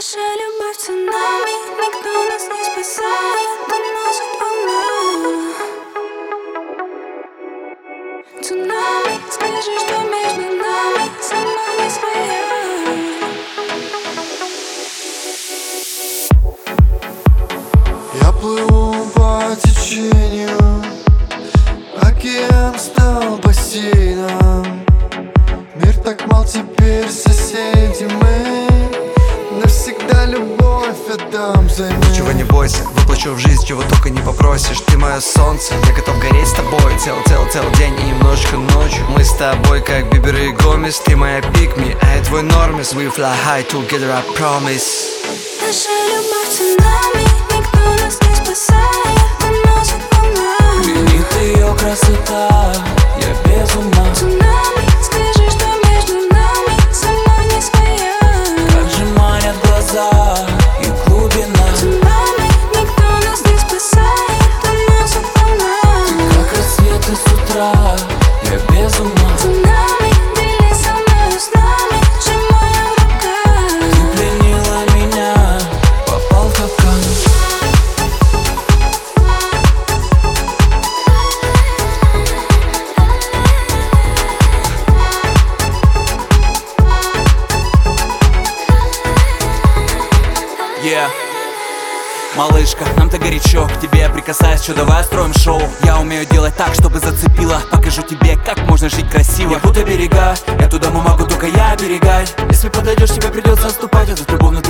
Наша любовь цунами, никто нас не спасает, уносит волна. Цунами, скажи, что между нами сама не своя. Я плыву по течению, океан стал бассейном. Мир так мал, теперь соседи мы. Навсегда любовь отдам взаймы. Ничего не бойся, воплощу в жизнь, чего только не попросишь. Ты мое солнце, я готов гореть с тобой целый день и немножечко ночью. Мы с тобой как Бибер и Гомес. Ты моя pick me, а я твой нормис. We fly high together, I promise. Наша любовь цунами, никто нас не спасает, уносит волна. Пленит ее красота, я без ума. Цунами, скажи, что между нами сама не своя. Как же манят глаза и глубина. Цунами, никто нас не спасает, уносит волна. Ты как рассветы с утра, я без ума. Цунами, делись со мною снами, сжимая в руках. Ты пленила меня, попал в капкан. Yeah. Малышка, нам-то горячо, к тебе я прикасаюсь, что давай строим шоу. Я умею делать так, чтобы зацепило. Покажу тебе, как можно жить красиво. Я будто берега, эту даму могу только я оберегать. Если подойдешь, тебе придется отступать. Этот любовный